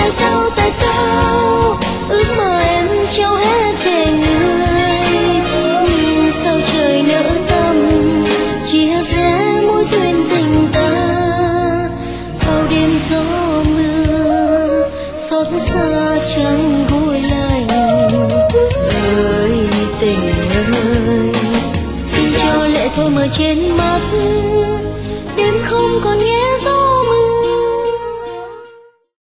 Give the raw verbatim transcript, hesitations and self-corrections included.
tại sao tại sao ước mơ em trao hết về người, sao trời nỡ tâm chia rẽ mối duyên tình ta. Bao đêm gió mưa xót xa chẳng vui lành, ơi tình ơi xin cho lệ thôi mờ trên mắt, đêm không còn nhé